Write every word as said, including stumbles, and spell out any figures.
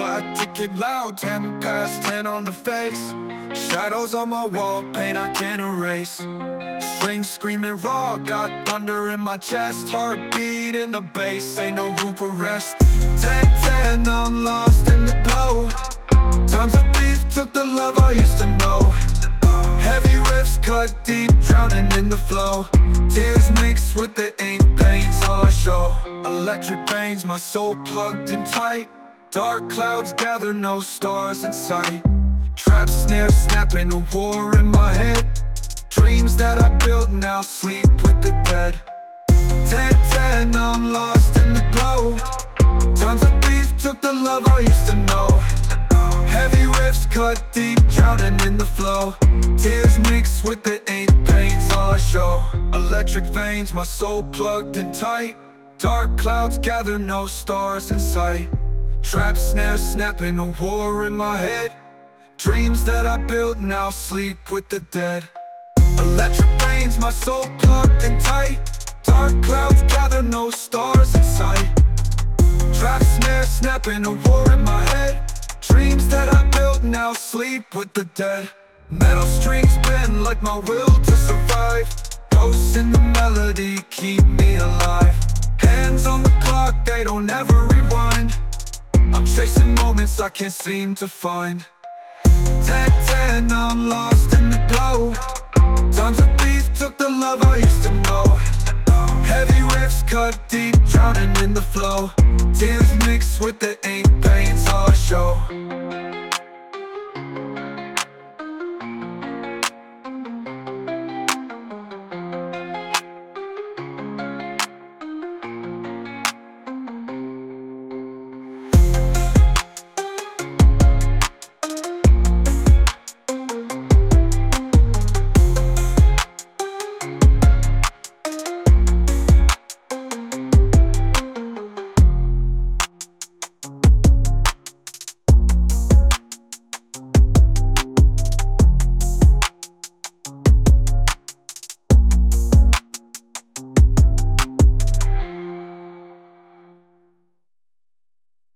Flat ticket loud, ten past ten on the face. Shadows on my wall, pain I can't erase. Strings screaming raw, got thunder in my chest. Heartbeat in the bass, ain't no room for rest. Ten ten, I'm lost in the glow. Times of beef took the love I used to know. Heavy riffs cut deep, drowning in the flow. Tears mixed with the ink, pain's all I show. Electric veins, my soul plugged in tight. Dark clouds gather, no stars in sight. Trap snare snapping, a war in my head. Dreams that I built now sleep with the dead. Ten ten, I'm lost in the glow. Tons of beef took the love I used to know. Heavy riffs cut deep, drowning in the flow. Tears mixed with the ink, pain's all I show. Electric veins, my soul plugged in tight. Dark clouds gather, no stars in sight. Trap snare snapping, a war in my head. Dreams that I built now sleep with the dead. Electric veins, my soul plugged in tight. Dark clouds gather, no stars in sight. Trap snare snapping, a war in my head. Dreams that I built now sleep with the dead. Metal strings bend like my will to survive. Ghosts in the melody keep me alive. Hands on the clock, they don't ever rewind. I'm chasing moments I can't seem to find. Ten ten, I'm lost in the glow. Times of beef took the love I used to know. Heavy riffs cut deep, drowning in the flow. Tears mixed with the ink, pain's all I show.